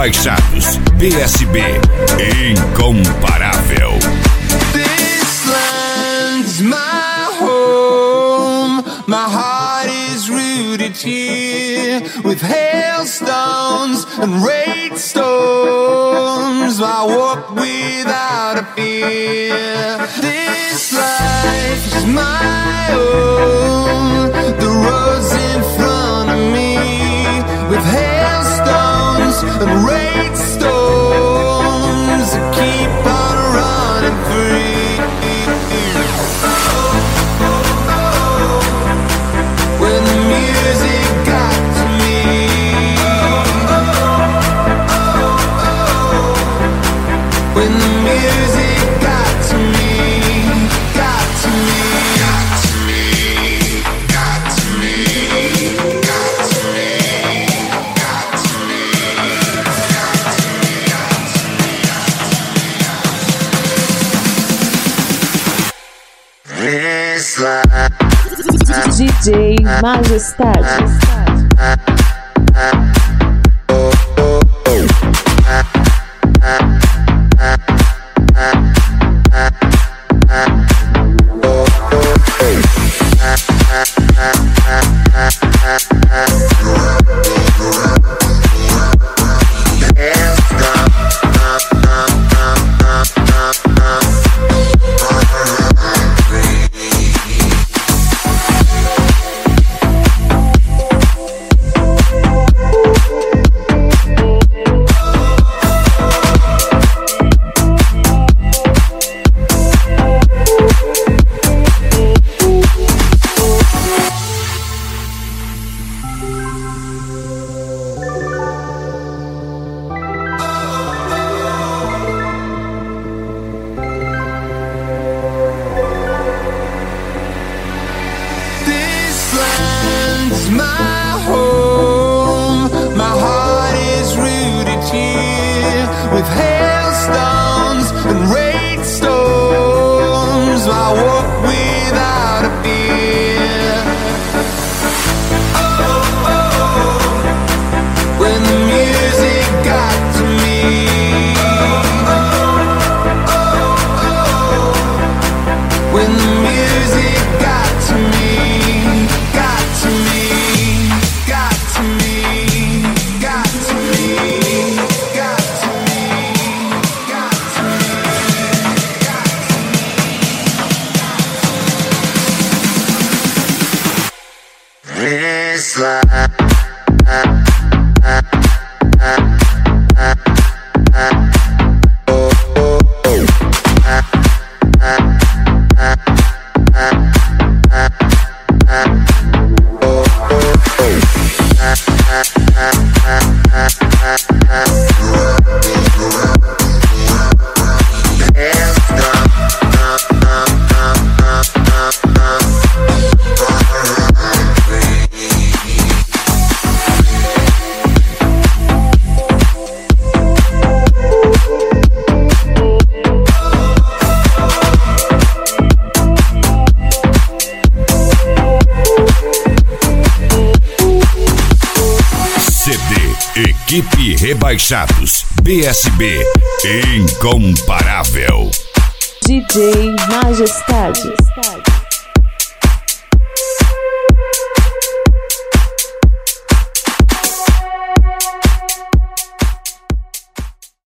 Rebaixados. BSB. Incomparável. This land's my home. My heart is rooted here. With hailstones and rain storms, I walk without a fear. This life is my own. The road's in front of me. With hailstones and rain storms, I keep on running free. When the music got to me, when the music got to me, got to me, got to me, got to me, got to me, got to me, got to me, this life. DJ Majestade. My home, my heart is rooted here. With hailstones and rain storms, I walk without a fear. Oh, oh, when the music got to me. Oh, oh, when the music got to me, got to me. This life. Equipe Rebaixados. BSB. Incomparável. DJ Majestade.